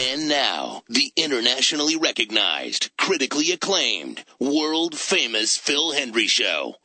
And now, the internationally recognized, critically acclaimed, world-famous Phil Hendry Show.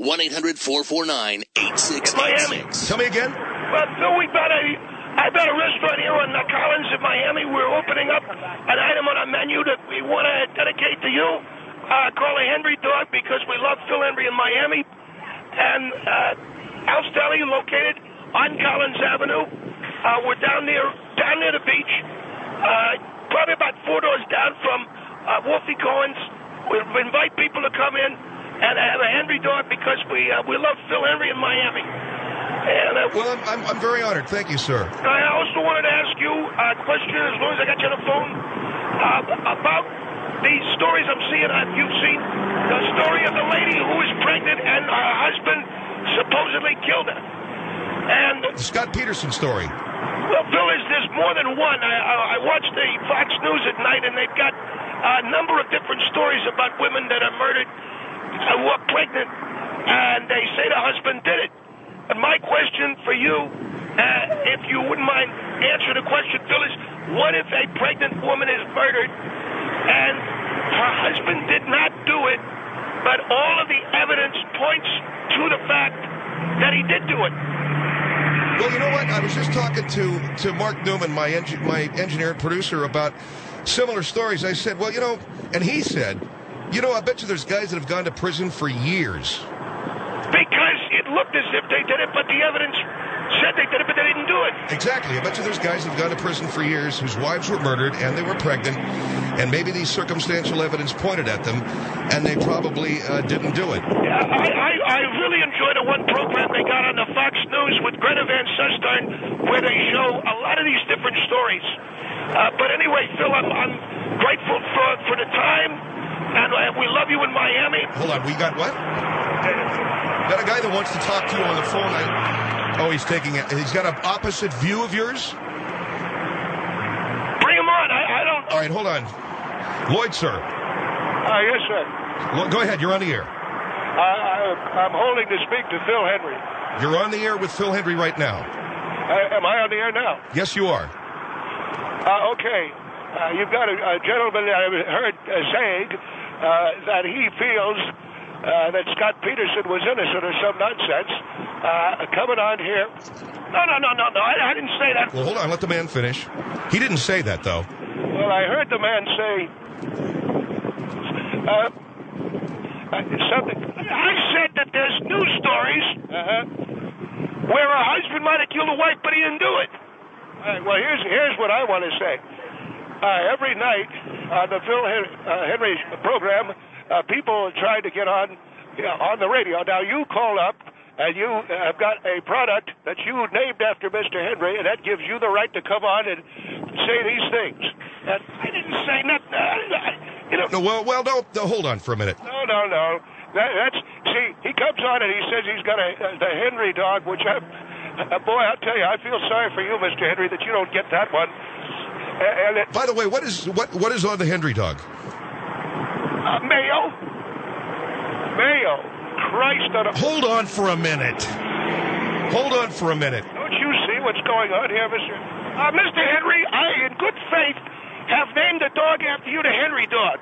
1-800-449-8686. Tell me again? Well, Phil, I've got a restaurant here on Collins in Miami. We're opening up an item on our menu that we want to dedicate to you. Call a Henry Dog because we love Phil Hendry in Miami. And Al's Deli, located on Collins Avenue. We're down near the beach. Probably about 4 doors down from Wolfie Cohen's. We invite people to come in and have a Henry Dog because we love Phil Hendry in Miami. And, well, I'm very honored. Thank you, sir. I also wanted to ask you a question, as long as I got you on the phone, about these stories I'm seeing. You've seen the story of the lady who was pregnant and her husband supposedly killed her. And the Scott Peterson story. Well, Phil, there's more than one. I watched the Fox News at night, and they've got a number of different stories about women that are murdered who are pregnant, and they say the husband did it. And my question for you, if you wouldn't mind answering the question, Phil, is what if a pregnant woman is murdered and her husband did not do it, but all of the evidence points to the fact that he did do it? Well, you know what? I was just talking to Mark Newman, my engineer and producer, about similar stories. I said, well, and he said, I bet you there's guys that have gone to prison for years. Because it looked as if they did it, but the evidence said they did it, but they didn't do it. Exactly. I bet you there's guys that have gone to prison for years whose wives were murdered and they were pregnant, and maybe these circumstantial evidence pointed at them, and they probably didn't do it. Yeah, I really enjoyed the one program they got on the Fox News with Greta Van Susteren, where they show a lot of these different stories. But anyway, Phil, I'm grateful for the time, and we love you in Miami. Hold on, we got what? Got a guy that wants to talk to you on the phone. He's taking it. He's got an opposite view of yours? Bring him on. I don't... All right, hold on. Lloyd, sir. Yes, sir. Go ahead. You're on the air. I'm holding to speak to Phil Hendry. You're on the air with Phil Hendry right now. Am I on the air now? Yes, you are. Okay. You've got a gentleman I heard saying that he feels that Scott Peterson was innocent or some nonsense. Coming on here. No. I didn't say that. Well, hold on. Let the man finish. He didn't say that, though. Well, I heard the man say something. I said that there's news stories where a husband might have killed a wife, but he didn't do it. All right, well, here's what I want to say. Every night on the Phil Hendry program, people try to get on the radio. Now, you call up, and you have got a product that you named after Mr. Hendry, and that gives you the right to come on and say these things. And I didn't say nothing. No, well, no, hold on for a minute. No. See, he comes on and he says he's got the Henry Dog, which boy, I'll tell you, I feel sorry for you, Mr. Hendry, that you don't get that one. By the way, what is on the Hendry Dog? Mayo. Christ on a... Hold on for a minute. Don't you see what's going on here, Mr. Henry? I, in good faith, have named the dog after you the Henry Dog.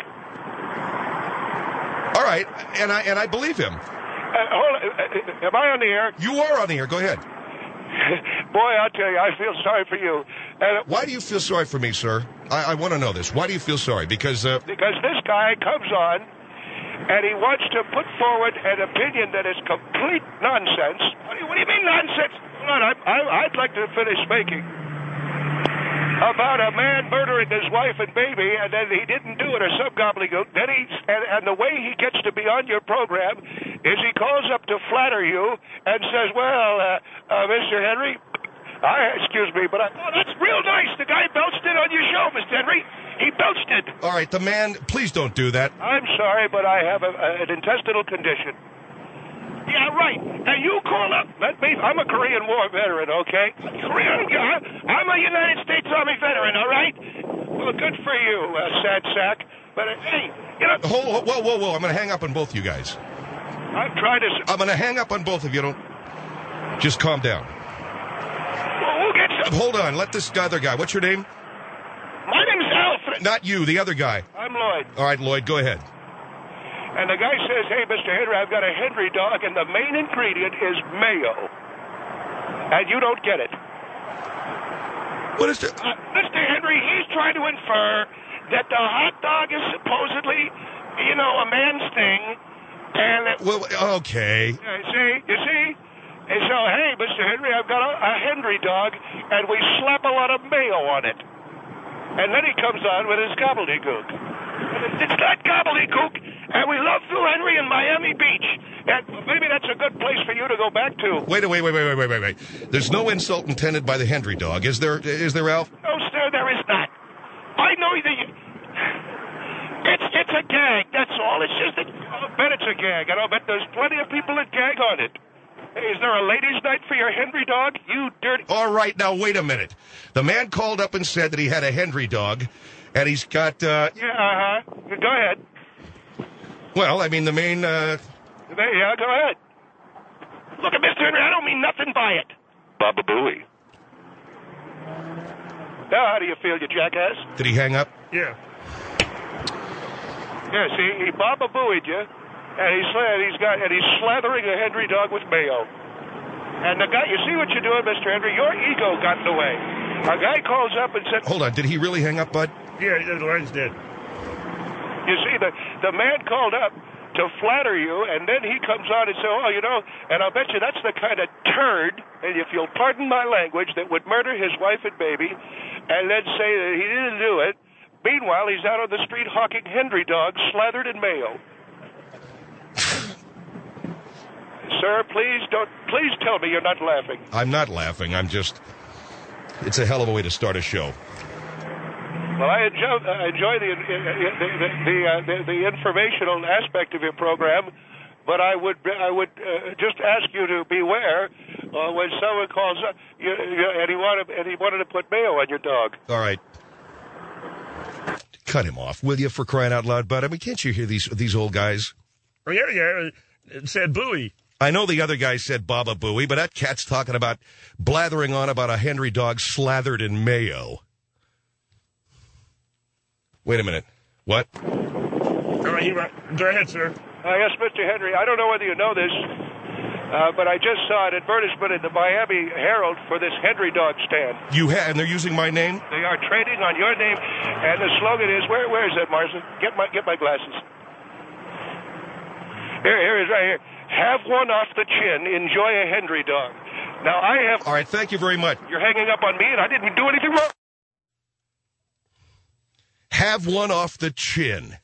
All right, and I believe him. Hold on. Am I on the air? You are on the air. Go ahead. Boy, I'll tell you, I feel sorry for you. Why do you feel sorry for me, sir? I want to know this. Why do you feel sorry? Because this guy comes on, and he wants to put forward an opinion that is complete nonsense. What do you mean nonsense? Hold on, I'd like to finish speaking. About a man murdering his wife and baby, and then he didn't do it, or some gobbledygook. Then and the way he gets to be on your program is he calls up to flatter you and says, well, Mr. Henry, excuse me, but that's real nice. The guy belched it on your show, Mr. Henry. He belched it. All right, the man, please don't do that. I'm sorry, but I have an intestinal condition. Yeah, right. Now, you call up. I'm a Korean War veteran, okay? I'm a United States Army veteran, all right? Well, good for you, sad sack. But, hey, Whoa. I'm going to hang up on both you guys. I'm going to hang up on both of you. Just calm down. Well, we'll get some. Hold on. Let this other guy. What's your name? My name's Al. Not you, the other guy. I'm Lloyd. All right, Lloyd, go ahead. And the guy says, hey, Mr. Henry, I've got a Henry dog, and the main ingredient is mayo. And you don't get it. What is it? Mr. Henry, he's trying to infer that the hot dog is supposedly, a man's thing. And that, Well, okay. you see? And so, hey, Mr. Henry, I've got a Henry dog, and we slap a lot of mayo on it. And then he comes on with his gobbledygook. It's not gobbledygook, and we love Phil Henry in Miami Beach. And maybe that's a good place for you to go back to. Wait. There's no insult intended by the Henry dog. Is there, Ralph? No, sir, there is not. I know that you... It's a gag, that's all. It's just that... I'll bet it's a gag, and I'll bet there's plenty of people that gag on it. Hey, is there a ladies' night for your Henry dog? You dirty... All right, now, wait a minute. The man called up and said that he had a Henry dog, and he's got, Yeah, Go ahead. Well, I mean, the main, Yeah, go ahead. Look at Mr. Henry, I don't mean nothing by it. Baba Booey. Now, how do you feel, you jackass? Did he hang up? Yeah. Yeah, see, he Baba Booeyed you, and he's slathering a Henry dog with mayo. And the guy, you see what you're doing, Mr. Henry? Your ego got in the way. A guy calls up and said... Hold on, did he really hang up, Bud? Yeah, the line's dead. You see, the man called up to flatter you, and then he comes on and says, and I'll bet you that's the kind of turd, and if you'll pardon my language, that would murder his wife and baby, and then say that he didn't do it. Meanwhile, he's out on the street hawking Henry dogs slathered in mayo. Sir, please tell me you're not laughing. I'm not laughing. It's a hell of a way to start a show. Well, I enjoy the informational aspect of your program, but I would just ask you to beware when someone calls up and he wanted to put mayo on your dog. All right. Cut him off, will you, for crying out loud, Bud? I mean, can't you hear these old guys? Oh, yeah, it said Bowie. I know the other guy said Baba Booey, but that cat's talking about blathering on about a Henry dog slathered in mayo. Wait a minute. What? All right, go ahead, sir. Yes, Mr. Henry, I don't know whether you know this, but I just saw an advertisement in the Miami Herald for this Henry dog stand. You have, and they're using my name? They are trading on your name, and the slogan is, where is that, Marston? Get my glasses. Here it is right here. Have one off the chin. Enjoy a Henry dog. Now, I have... All right, thank you very much. You're hanging up on me, and I didn't do anything wrong. Have one off the chin.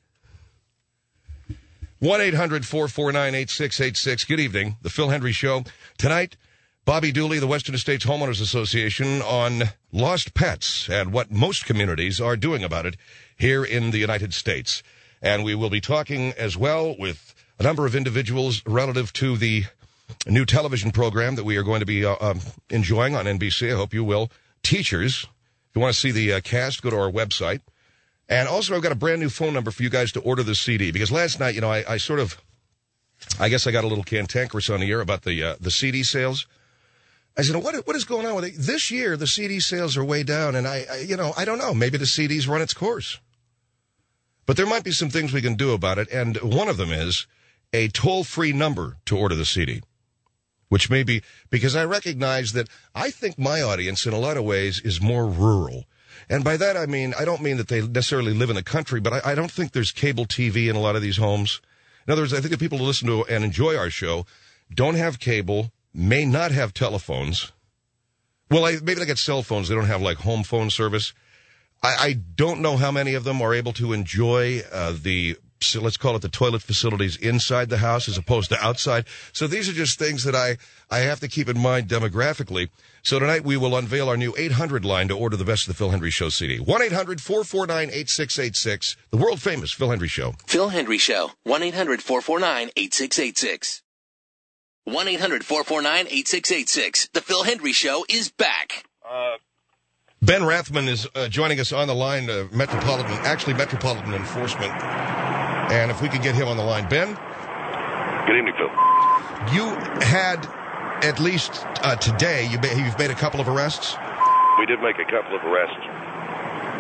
1-800-449-8686. Good evening. The Phil Henry Show. Tonight, Bobby Dooley, the Western States Homeowners Association, on lost pets and what most communities are doing about it here in the United States. And we will be talking as well with a number of individuals relative to the new television program that we are going to be enjoying on NBC. I hope you will. Teachers. If you want to see the cast, go to our website. And also, I've got a brand new phone number for you guys to order the CD. Because last night, I guess I got a little cantankerous on the air about the CD sales. I said, what is going on with it? This year, the CD sales are way down. And I don't know. Maybe the CD's run its course. But there might be some things we can do about it. And one of them is a toll-free number to order the CD. Which may be, because I recognize that I think my audience in a lot of ways is more rural. And by that, I don't mean that they necessarily live in the country, but I don't think there's cable TV in a lot of these homes. In other words, I think the people who listen to and enjoy our show don't have cable, may not have telephones. Well, maybe they get cell phones. They don't have, home phone service. I don't know how many of them are able to enjoy let's call it the toilet facilities inside the house as opposed to outside. So these are just things that I have to keep in mind demographically. So tonight we will unveil our new 800 line to order the best of the Phil Henry Show CD. 1-800-449-8686. The world-famous Phil Henry Show. Phil Henry Show. 1-800-449-8686. 1-800-449-8686. The Phil Henry Show is back. Ben Rathman is joining us on the line, Metropolitan Enforcement. And if we could get him on the line. Ben? Good evening, Phil. You had, at least today, you've made a couple of arrests? We did make a couple of arrests.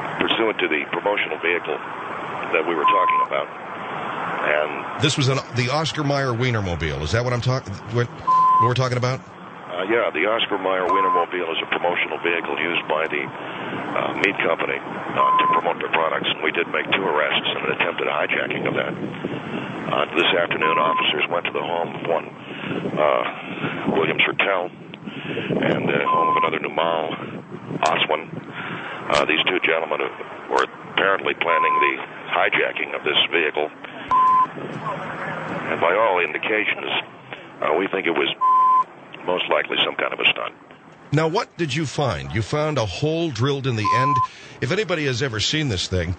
pursuant to the promotional vehicle that we were talking about. And this was the Oscar Mayer Wienermobile. Is that what what we're talking about? Yeah, the Oscar Mayer Wienermobile is a promotional vehicle used by the meat company to promote their products. And we did make 2 arrests in an attempted hijacking of that. This afternoon, officers went to the home of one William Sertel and the home of another Numal Oswin. These 2 gentlemen were apparently planning the hijacking of this vehicle. And by all indications, we think it was most likely some kind of a stunt. Now, what did you find? You found a hole drilled in the end. If anybody has ever seen this thing,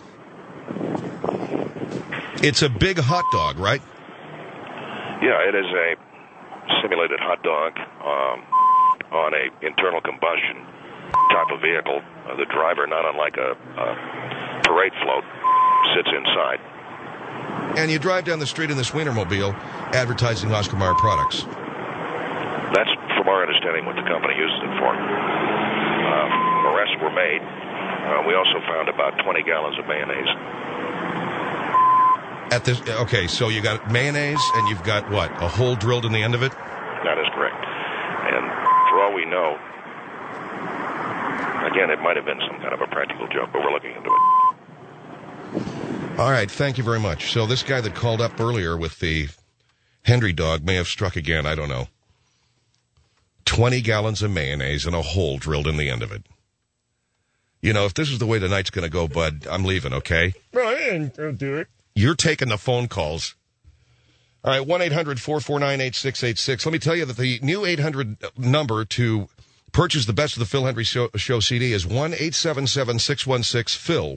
it's a big hot dog, right? Yeah, it is a simulated hot dog on a internal combustion type of vehicle. The driver, not unlike a parade float, sits inside. And you drive down the street in this Wienermobile advertising Oscar Mayer products. That's, from our understanding, what the company uses it for. Arrests were made. We also found about 20 gallons of mayonnaise. Okay, so you got mayonnaise and you've got what? A hole drilled in the end of it? That is correct. And for all we know, again, it might have been some kind of a practical joke, but we're looking into it. All right, thank you very much. So this guy that called up earlier with the Henry dog may have struck again. I don't know. 20 gallons of mayonnaise and a hole drilled in the end of it. You know, if this is the way the night's going to go, bud, I'm leaving, okay? Well, don't do it. You're taking the phone calls. All right, 1-800-449-8686. Let me tell you that the new 800 number to purchase the Best of the Phil Hendrie Show CD is 1-877-616-PHIL,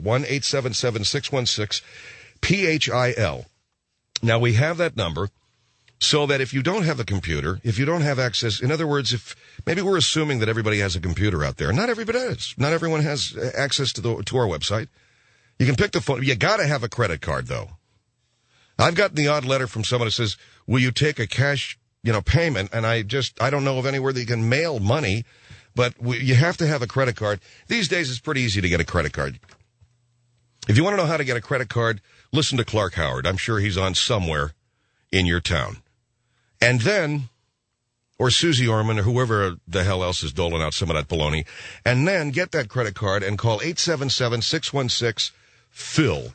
1-877-616-PHIL. Now, we have that number so that if you don't have a computer, if you don't have access, in other words, if maybe we're assuming that everybody has a computer out there. Not everybody does. Not everyone has access to our website. You can pick the phone. You got to have a credit card, though. I've gotten the odd letter from someone that says, will you take a cash, payment? And I don't know of anywhere that you can mail money, but you have to have a credit card. These days, it's pretty easy to get a credit card. If you want to know how to get a credit card, listen to Clark Howard. I'm sure he's on somewhere in your town. And then, or Susie Orman, or whoever the hell else is doling out some of that baloney, and then get that credit card and call 877-616-PHIL,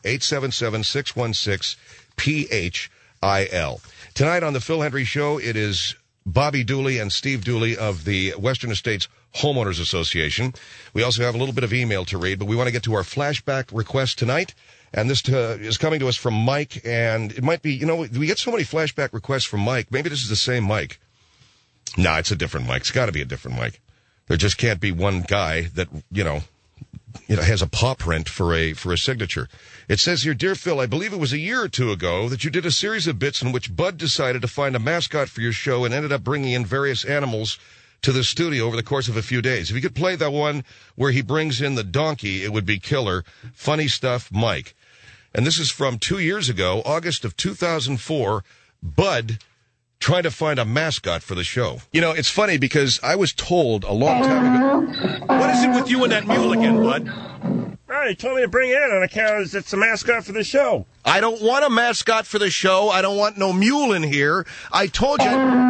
877-616-PHIL. Tonight on the Phil Hendrie Show, it is Bobby Dooley and Steve Dooley of the Western Estates Homeowners Association. We also have a little bit of email to read, but we want to get to our flashback request tonight. And this is coming to us from Mike, and it might be, we get so many flashback requests from Mike. Maybe this is the same Mike. No, it's a different Mike. It's got to be a different Mike. There just can't be one guy that, has a paw print for a signature. It says here, Dear Phil, I believe it was a year or two ago that you did a series of bits in which Bud decided to find a mascot for your show and ended up bringing in various animals to the studio over the course of a few days. If you could play that one where he brings in the donkey, it would be killer. Funny stuff, Mike. And this is from 2 years ago, August of 2004, Bud trying to find a mascot for the show. It's funny because I was told a long time ago. What is it with you and that mule again, Bud? Oh, he told me to bring it in on account of it's a mascot for the show. I don't want a mascot for the show. I don't want no mule in here. I told you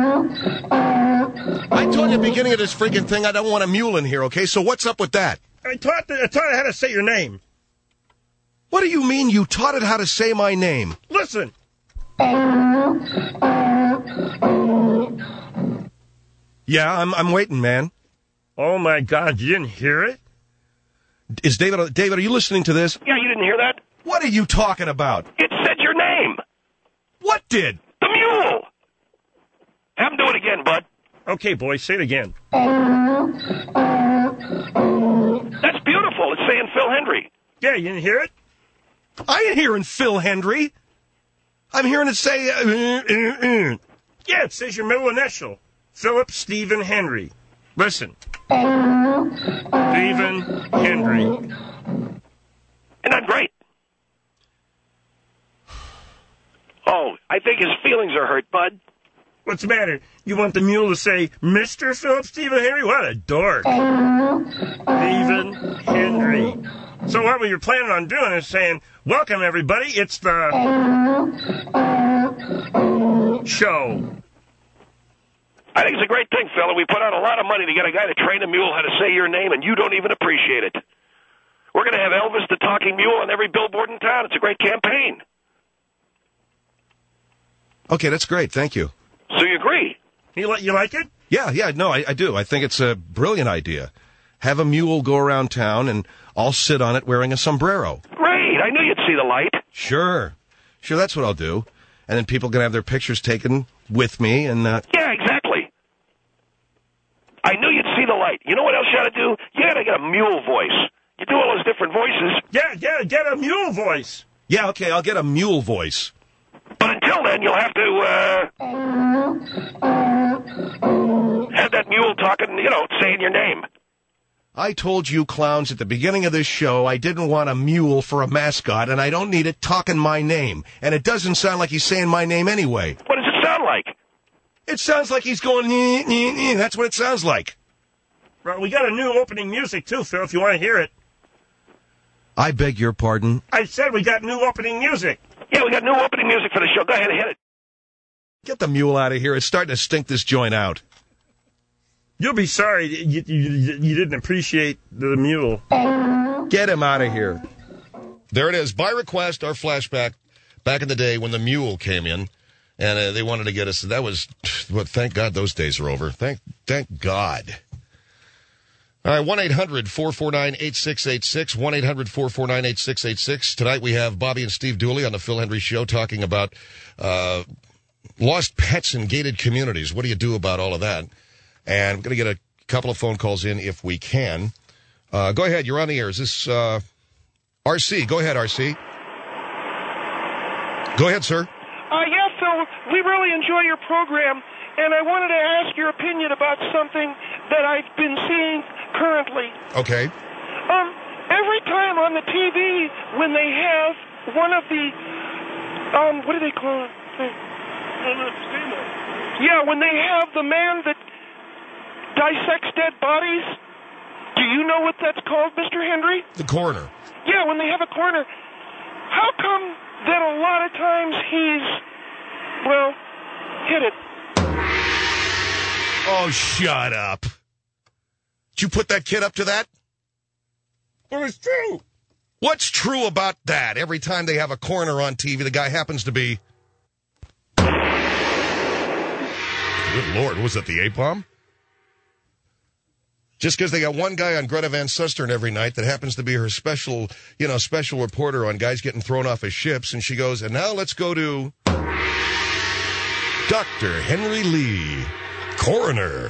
at the beginning of this freaking thing, I don't want a mule in here, okay? So what's up with that? I taught it how to say your name. What do you mean you taught it how to say my name? Listen. Yeah, I'm waiting, man. Oh, my God, you didn't hear it? Is David, are you listening to this? Yeah, you didn't hear that? What are you talking about? It said your name. What did? The mule. Have him do it again, Bud. Okay, boy, say it again. That's beautiful. It's saying Phil Hendrie. Yeah, you didn't hear it? I ain't hearing Phil Hendrie. I'm hearing it say... Yeah, it says your middle initial. Philip Stephen Hendrie. Listen. Stephen Hendrie. Isn't that great? Oh, I think his feelings are hurt, Bud. What's the matter? You want the mule to say, Mr. Philip Stephen Hendrie? What a dork. Stephen Hendrie. So what we were planning on doing is saying, welcome, everybody. It's the show. I think it's a great thing, fella. We put out a lot of money to get a guy to train a mule how to say your name, and you don't even appreciate it. We're going to have Elvis the Talking Mule on every billboard in town. It's a great campaign. Okay, that's great. Thank you. So you agree? You like it? Yeah, no, I do. I think it's a brilliant idea. Have a mule go around town, and I'll sit on it wearing a sombrero. Great. I knew you'd see the light. Sure, that's what I'll do. And then people can have their pictures taken with me, and... Yeah, exactly. I knew you'd see the light. You know what else you ought to do? You got to get a mule voice. You do all those different voices. Yeah, get a mule voice. Yeah, okay, I'll get a mule voice. But until then, you'll have to, have that mule talking, saying your name. I told you clowns at the beginning of this show I didn't want a mule for a mascot, and I don't need it talking my name. And it doesn't sound like he's saying my name anyway. What does it sound like? It sounds like he's going, that's what it sounds like. Well, we got a new opening music, too, Phil, if you want to hear it. I beg your pardon? I said we got new opening music. Yeah, we got new opening music for the show. Go ahead and hit it. Get the mule out of here. It's starting to stink this joint out. You'll be sorry you didn't appreciate the mule. Get him out of here. There it is. By request, our flashback back in the day when the mule came in, and they wanted to get us. That was, well, thank God those days are over. Thank God. All right, 1-800-449-8686, 1-800-449-8686. Tonight we have Bobby and Steve Dooley on the Phil Hendrie Show talking about lost pets in gated communities. What do you do about all of that? And I'm going to get a couple of phone calls in if we can. Go ahead. You're on the air. Is this RC? Go ahead, RC. Go ahead, sir. Yeah, Phil, we really enjoy your program, and I wanted to ask your opinion about something that I've been seeing currently. Okay. Every time on the TV when they have one of the, what do they call it? Yeah, when they have the man that dissects dead bodies. Do you know what that's called, Mr. Hendrie? The coroner. Yeah, when they have a coroner. How come that a lot of times he's, well, hit it? Oh, shut up. Did you put that kid up to that? Well, it's true. What's true about that? Every time they have a coroner on TV, the guy happens to be... Good Lord, was that the A-bomb? Just because they got one guy on Greta Van Susteren every night that happens to be her special reporter on guys getting thrown off of ships, and she goes, and now let's go to Dr. Henry Lee, coroner.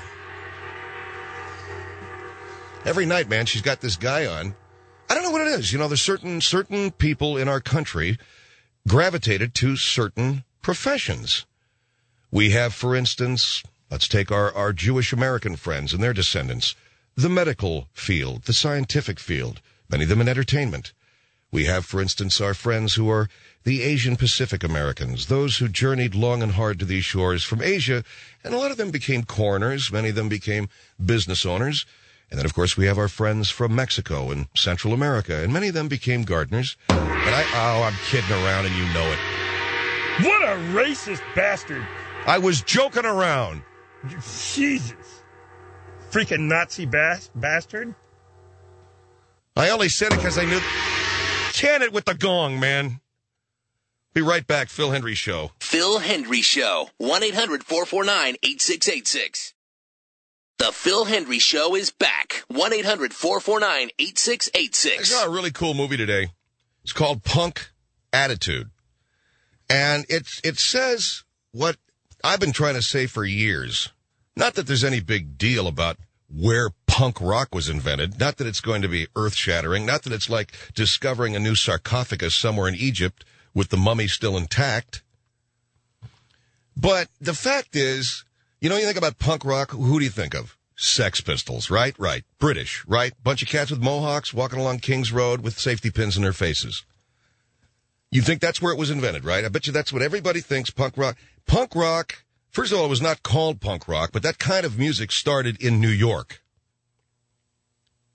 Every night, man, she's got this guy on. I don't know what it is. There's certain people in our country gravitated to certain professions. We have, for instance, let's take our Jewish American friends and their descendants. The medical field, the scientific field, many of them in entertainment. We have, for instance, our friends who are the Asian Pacific Americans, those who journeyed long and hard to these shores from Asia, and a lot of them became coroners, many of them became business owners. And then, of course, we have our friends from Mexico and Central America, and many of them became gardeners. And I'm kidding around, and you know it. What a racist bastard. I was joking around. Jesus. Freaking Nazi bastard. I only said it because I knew... Can it with the gong, man. Be right back. Phil Hendrie Show. Phil Hendrie Show. 1-800-449-8686. The Phil Hendrie Show is back. 1-800-449-8686. I saw a really cool movie today. It's called Punk Attitude. And it says what I've been trying to say for years. Not that there's any big deal about where punk rock was invented. Not that it's going to be earth-shattering. Not that it's like discovering a new sarcophagus somewhere in Egypt with the mummy still intact. But the fact is, you think about punk rock, who do you think of? Sex Pistols, right? Right. British, right? Bunch of cats with mohawks walking along King's Road with safety pins in their faces. You think that's where it was invented, right? I bet you that's what everybody thinks, punk rock. Punk rock... First of all, it was not called punk rock, but that kind of music started in New York.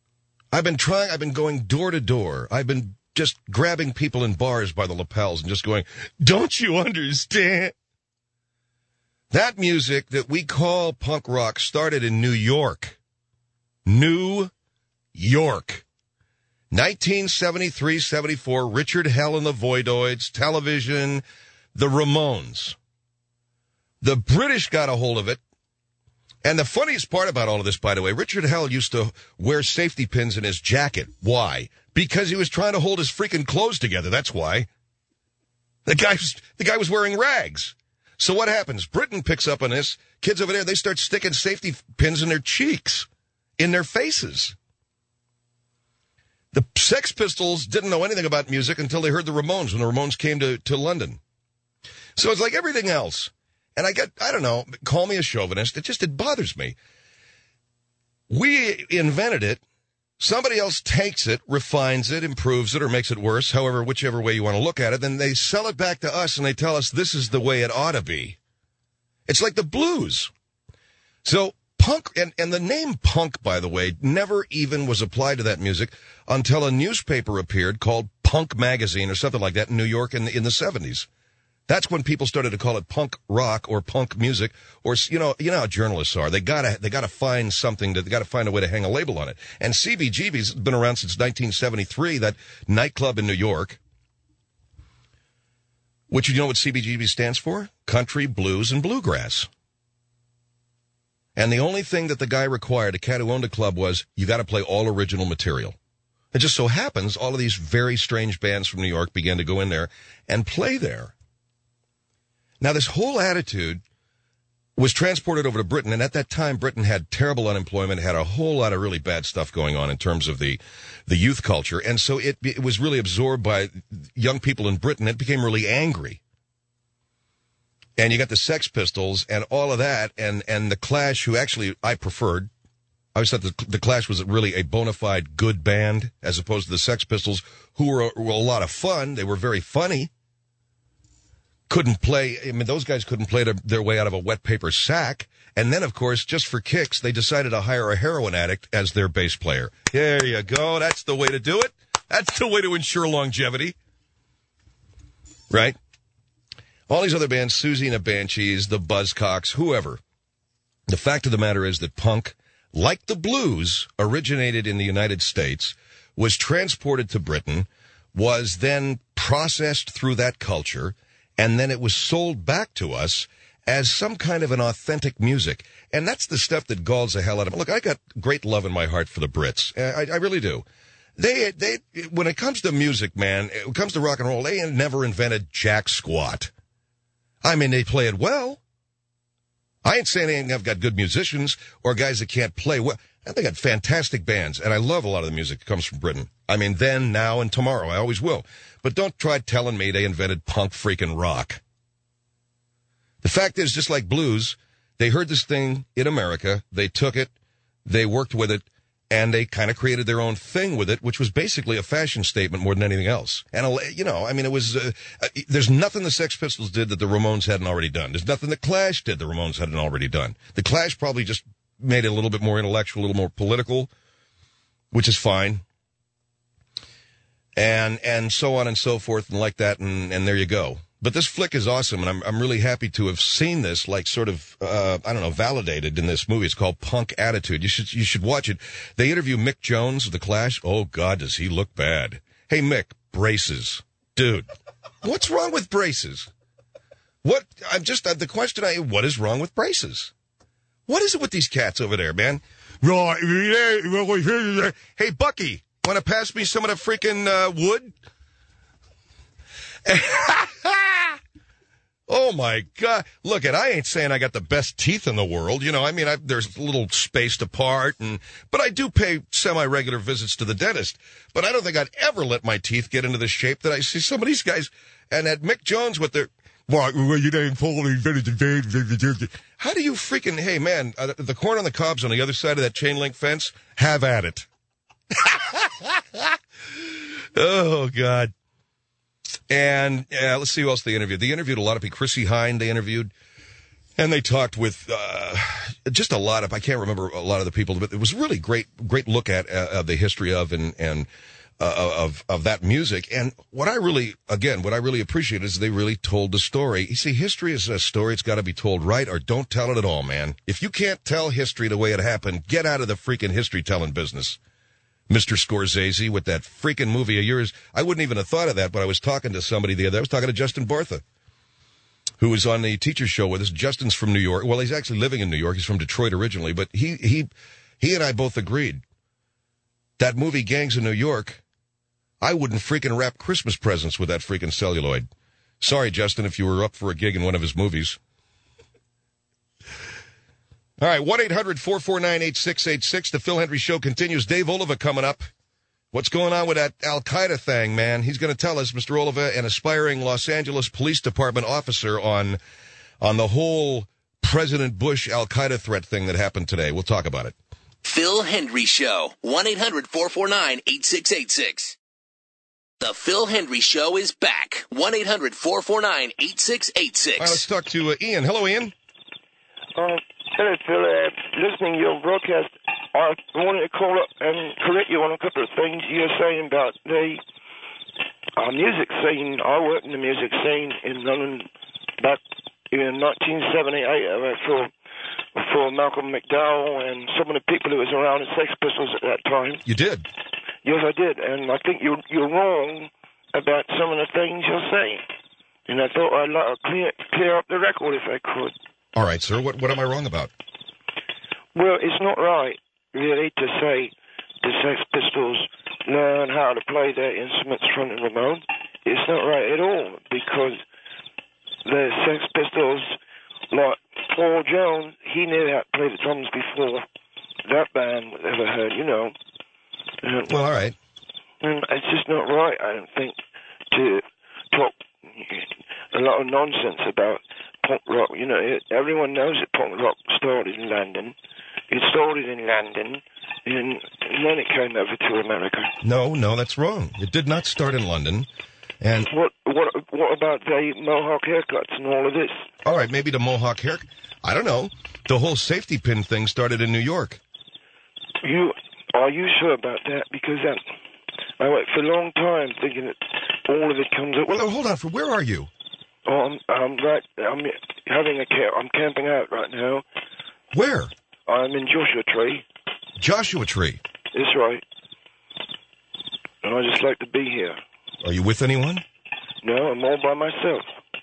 I've been going door to door. I've been just grabbing people in bars by the lapels and just going, don't you understand? That music that we call punk rock started in New York. New York. 1973-74, Richard Hell and the Voidoids, television, the Ramones. The British got a hold of it. And the funniest part about all of this, by the way, Richard Hell used to wear safety pins in his jacket. Why? Because he was trying to hold his freaking clothes together. That's why. The guy was wearing rags. So what happens? Britain picks up on this. Kids over there, they start sticking safety pins in their cheeks, in their faces. The Sex Pistols didn't know anything about music until they heard the Ramones when the Ramones came to London. So it's like everything else. And I don't know, call me a chauvinist. It bothers me. We invented it. Somebody else takes it, refines it, improves it, or makes it worse, whichever way you want to look at it. Then they sell it back to us and they tell us this is the way it ought to be. It's like the blues. So punk, and the name punk, by the way, never even was applied to that music until a newspaper appeared called Punk Magazine or something like that in New York in the 70s. That's when people started to call it punk rock or punk music, or you know how journalists are. They gotta find something. They gotta find a way to hang a label on it. And CBGB's been around since 1973. That nightclub in New York, which you know what CBGB stands for? Country, Blues, and Bluegrass. And the only thing that the guy required, a cat who owned a club, was you got to play all original material. It just so happens all of these very strange bands from New York began to go in there and play there. Now, this whole attitude was transported over to Britain, and at that time, Britain had terrible unemployment, had a whole lot of really bad stuff going on in terms of the youth culture, and so it was really absorbed by young people in Britain. It became really angry. And you got the Sex Pistols and all of that, and the Clash, who actually I preferred. I always thought the Clash was really a bona fide good band, as opposed to the Sex Pistols, who were a lot of fun. They were very funny. Couldn't play, I mean, those guys couldn't play their way out of a wet paper sack. And then, of course, just for kicks, they decided to hire a heroin addict as their bass player. There you go. That's the way to do it. That's the way to ensure longevity. Right? All these other bands, Susie and the Banshees, the Buzzcocks, whoever. The fact of the matter is that punk, like the blues, originated in the United States, was transported to Britain, was then processed through that culture, and then it was sold back to us as some kind of an authentic music. And that's the stuff that galls the hell out of me. Look, I got great love in my heart for the Brits. I really do. They, when it comes to music, man, when it comes to rock and roll, they never invented jack squat. I mean, they play it well. I ain't saying they ain't got good musicians or guys that can't play well. They got fantastic bands, and I love a lot of the music that comes from Britain. I mean, then, now, and tomorrow. I always will. But don't try telling me they invented punk freaking rock. The fact is, just like blues, they heard this thing in America, they took it, they worked with it, and they kind of created their own thing with it, which was basically a fashion statement more than anything else. And, you know, I mean, it was, there's nothing the Sex Pistols did that the Ramones hadn't already done. There's nothing the Clash did the Ramones hadn't already done. The Clash probably just made it a little bit more intellectual, a little more political, which is fine. And so on and so forth and like that, and there you go. But this flick is awesome, and I'm really happy to have seen this, like, sort of, validated in this movie. It's called Punk Attitude. You should watch it. They interview Mick Jones of The Clash. Oh, God, does he look bad. Hey, Mick, braces. Dude, what's wrong with braces? What is wrong with braces? What is it with these cats over there, man? Hey, Bucky, want to pass me some of the freaking wood? Oh, my God. Look, I ain't saying I got the best teeth in the world. You know, I mean, there's a little spaced apart, but I do pay semi-regular visits to the dentist. But I don't think I'd ever let my teeth get into the shape that I see some of these guys. And that Mick Jones with their... How do you freaking... Hey, man, the corn on the cobs on the other side of that chain link fence, have at it. Oh, God. And let's see who else they interviewed. They interviewed a lot of people. Chrissie Hynde they interviewed. And they talked with just a lot of, I can't remember a lot of the people, but it was really great look at the history of and of that music. And what I really appreciate is they really told the story. You see, history is a story. It's got to be told right, or don't tell it at all, man. If you can't tell history the way it happened, get out of the freaking history-telling business. Mr. Scorsese with that freaking movie of yours. I wouldn't even have thought of that, but I was talking to somebody the other day. I was talking to Justin Bartha, who was on the teacher show with us. Justin's from New York. Well, he's actually living in New York. He's from Detroit originally, but he and I both agreed that movie Gangs of New York, I wouldn't freaking wrap Christmas presents with that freaking celluloid. Sorry, Justin, if you were up for a gig in one of his movies. All right, 1-800-449-8686. The Phil Hendry Show continues. Dave Oliva coming up. What's going on with that Al-Qaeda thing, man? He's going to tell us, Mr. Oliva, an aspiring Los Angeles Police Department officer on the whole President Bush Al-Qaeda threat thing that happened today. We'll talk about it. Phil Hendry Show. 1-800-449-8686. The Phil Hendry Show is back. 1-800-449-8686. All right, let's talk to Ian. Hello, Ian. Hello, Phil. Listening to your broadcast, I wanted to call up and correct you on a couple of things you're saying about the music scene. I worked in the music scene in London back in 1978. I worked for Malcolm McDowell and some of the people who was around the Sex Pistols at that time. You did? Yes, I did, and I think you're wrong about some of the things you're saying. And I thought I'd like to clear up the record if I could. All right, sir. What am I wrong about? Well, it's not right, really, to say the Sex Pistols learn how to play their instruments from the remote. It's not right at all, because the Sex Pistols, like Paul Jones, he knew how to play the drums before that band was ever heard, you know. Well, all right. And it's just not right, I don't think, to talk a lot of nonsense about punk rock. You know, everyone knows that punk rock started in London. It started in London, and then it came over to America. No, that's wrong. It did not start in London. And what about the Mohawk haircuts and all of this? All right, maybe the Mohawk haircut. I don't know. The whole safety pin thing started in New York. Are you sure about that? Because I went for a long time thinking that all of it comes up. Well, hold on. Where are you? Oh, I'm having a camp. I'm camping out right now. Where? I'm in Joshua Tree. Joshua Tree? That's right. And I just like to be here. Are you with anyone? No, I'm all by myself.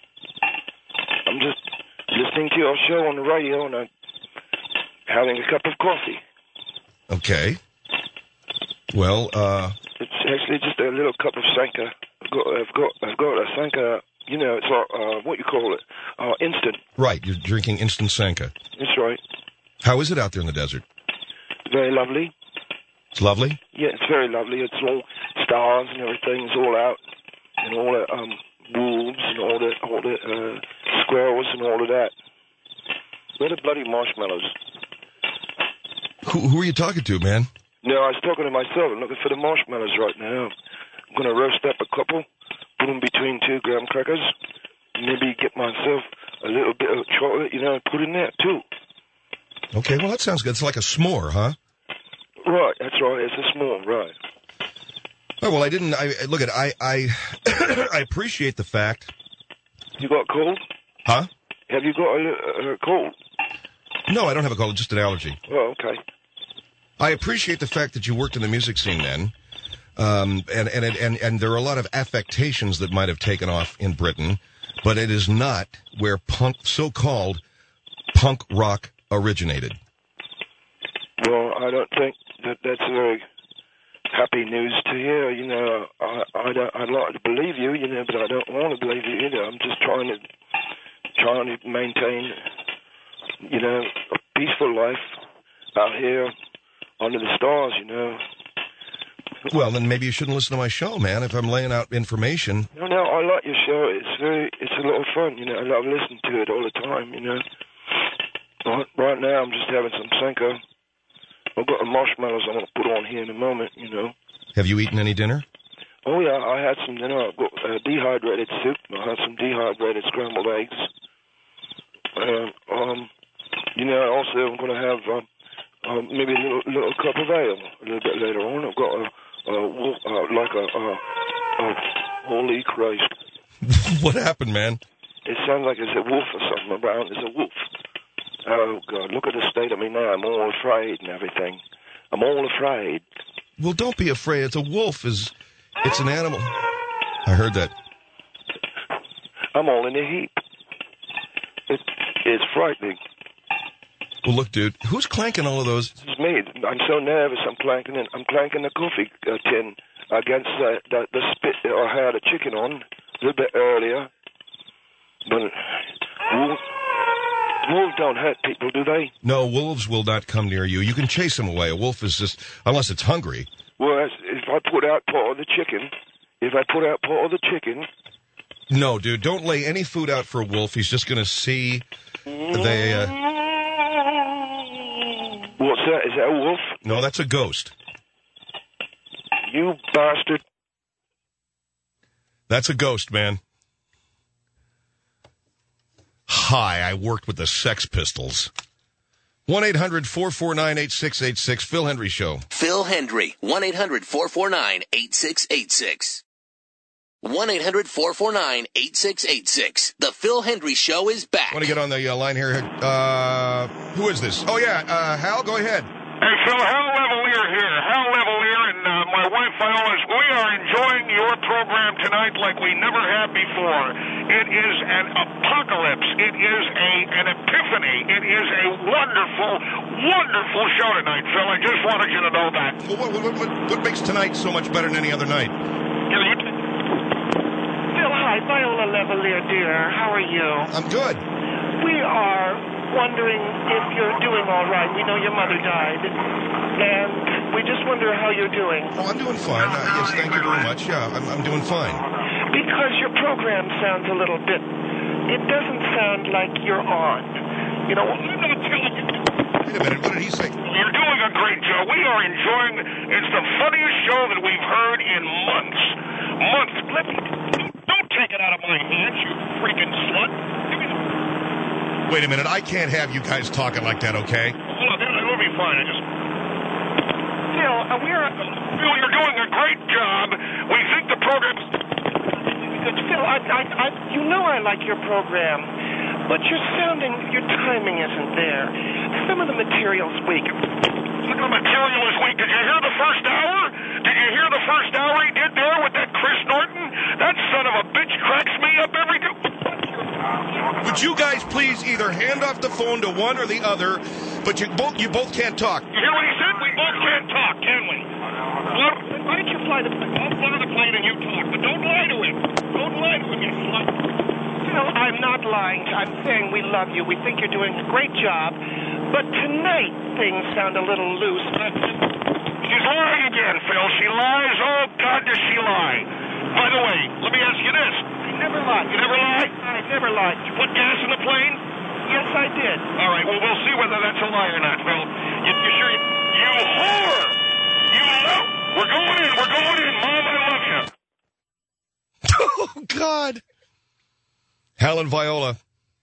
I'm just listening to your show on the radio and I'm having a cup of coffee. Okay. Well, it's actually just a little cup of Sanka. I've got a Sanka. You know, it's like what you call it, instant. Right, you're drinking instant Sanka. That's right. How is it out there in the desert? Very lovely. It's lovely? Yeah, it's very lovely. It's all stars and everything. It's all out, and all the wolves and all the squirrels and all of that. Where are the bloody marshmallows? Who are you talking to, man? No, I was talking to myself. I'm looking for the marshmallows right now. I'm going to roast up a couple, put them between 2 graham crackers, and maybe get myself a little bit of chocolate, you know, and put in there, too. Okay, well, that sounds good. It's like a s'more, huh? Right, that's right. It's a s'more, right. Oh, well, I I appreciate the fact. You got a cold? Huh? Have you got a cold? No, I don't have a cold, just an allergy. Oh, okay. I appreciate the fact that you worked in the music scene then. And there are a lot of affectations that might have taken off in Britain, but it is not where so-called punk rock originated. Well, I don't think that's very happy news to hear. You know, I'd like to believe you, you know, but I don't want to believe you either. I'm just trying to maintain, you know, a peaceful life out here under the stars, you know. Well, then maybe you shouldn't listen to my show, man, if I'm laying out information. No, I like your show. It's a lot of fun, you know. I love listening to it all the time, you know. Right now, I'm just having some Sanka. I've got the marshmallows I'm going to put on here in a moment, you know. Have you eaten any dinner? Oh, yeah, I had some dinner. I've got dehydrated soup. I had some dehydrated scrambled eggs. You know, also I'm going to have maybe a little cup of ale a little bit later on. I've got holy Christ. What happened, man? It sounds like it's a wolf or something around. It's a wolf. Oh, God, look at the state of me now. I'm all afraid and everything. I'm all afraid. Well, don't be afraid. It's a wolf. It's an animal. I heard that. I'm all in a heap. It's frightening. Well, look, dude, who's clanking all of those? This is me. I'm so nervous. I'm clanking the coffee tin against the spit that I had a chicken on a little bit earlier. But wolves don't hurt people, do they? No, wolves will not come near you. You can chase them away. A wolf is just, unless it's hungry. Well, if I put out part of the chicken... No, dude, don't lay any food out for a wolf. He's just going to see they... What's that? Is that a wolf? No, that's a ghost. You bastard. That's a ghost, man. Hi, I worked with the Sex Pistols. 1-800-449-8686, Phil Hendry Show. Phil Hendry, 1-800-449-8686. 1-800-449-8686. The Phil Hendry Show is back. I want to get on the line here. Who is this? Oh, yeah, Hal, go ahead. Hey, Phil, Hal Levelier here. Hal Levelier and my wife Viola, we are enjoying your program tonight like we never have before. It is an apocalypse. It is an epiphany. It is a wonderful, wonderful show tonight, Phil. I just wanted you to know that. Well, what makes tonight so much better than any other night? Phil, hi, Viola Levelier, dear. How are you? I'm good. We are wondering if you're doing all right. We know your mother died, and we just wonder how you're doing. Oh, I'm doing fine. Yes, thank you very much. Yeah, I'm doing fine. Because your program sounds a little bit... It doesn't sound like you're on. You know, I'm not telling you... Wait a minute, what did he say? You're doing a great job. We are enjoying... It's the funniest show that we've heard in months. Don't take it out of my hands, you freaking slut. Wait a minute, I can't have you guys talking like that, okay? Hold on, it'll be fine. Phil, Phil, you're doing a great job. We think the program's good. Phil, you know I like your program, but your timing isn't there. Some of the material's weak. Some of the material is weak. Did you hear the first hour? Did you hear the first hour he did there with that Chris Norton? That son of a bitch cracks me up every day. Would you guys please either hand off the phone to one or the other, but you both can't talk. You hear what he said? We both can't talk, can we? Why don't you fly the plane? I'll fly the plane and you talk, but don't lie to him. Don't lie to him, you slut. Phil, I'm not lying. I'm saying we love you. We think you're doing a great job, but tonight things sound a little loose. She's lying again, Phil. She lies. Oh, God, does she lie. By the way, let me ask you this. Never lied. You never lied? I never lied. You put gas in the plane? Yes, I did. All right, well, we'll see whether that's a lie or not, Phil. You sure? You whore! You know? We're going in. Mom, I love you. Oh, God. Hal and Viola.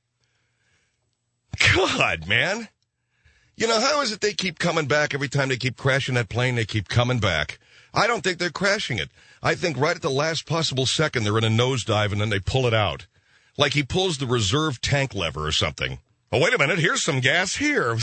God, man. You know, how is it they keep coming back every time they keep crashing that plane? They keep coming back. I don't think they're crashing it. I think right at the last possible second they're in a nosedive and then they pull it out. Like he pulls the reserve tank lever or something. Oh, wait a minute. Here's some gas here.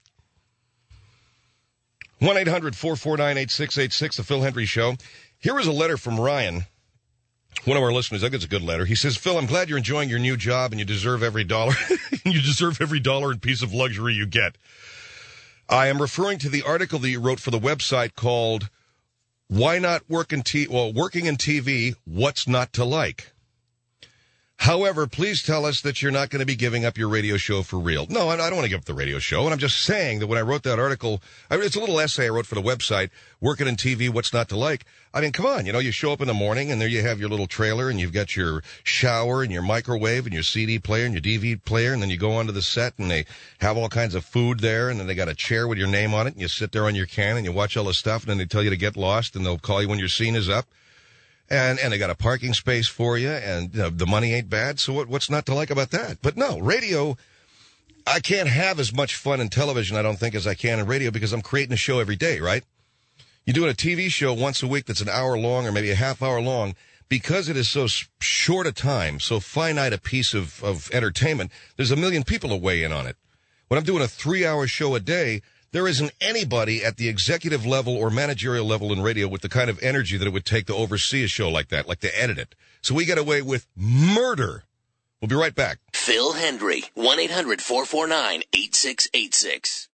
1-800-449-8686, The Phil Hendry Show. Here is a letter from Ryan, one of our listeners. I think it's a good letter. He says, Phil, I'm glad you're enjoying your new job and you deserve every dollar. You deserve every dollar and piece of luxury you get. I am referring to the article that you wrote for the website called Why Not Working in TV, What's Not to Like? However, please tell us that you're not going to be giving up your radio show for real. No, I don't want to give up the radio show. And I'm just saying that when I wrote that article, it's a little essay I wrote for the website, Working in TV, What's Not to Like. I mean, come on, you show up in the morning and there you have your little trailer and you've got your shower and your microwave and your CD player and your DVD player. And then you go onto the set and they have all kinds of food there. And then they got a chair with your name on it and you sit there on your can and you watch all the stuff. And then they tell you to get lost and they'll call you when your scene is up. And they got a parking space for you, and the money ain't bad, so what's not to like about that? But no, radio, I can't have as much fun in television, I don't think, as I can in radio because I'm creating a show every day, right? You're doing a TV show once a week that's an hour long or maybe a half hour long. Because it is so short a time, so finite a piece of entertainment, there's a million people to weigh in on it. When I'm doing a 3-hour show a day, there isn't anybody at the executive level or managerial level in radio with the kind of energy that it would take to oversee a show like that, like to edit it. So we get away with murder. We'll be right back. Phil Hendrie, 1-800-449-8686.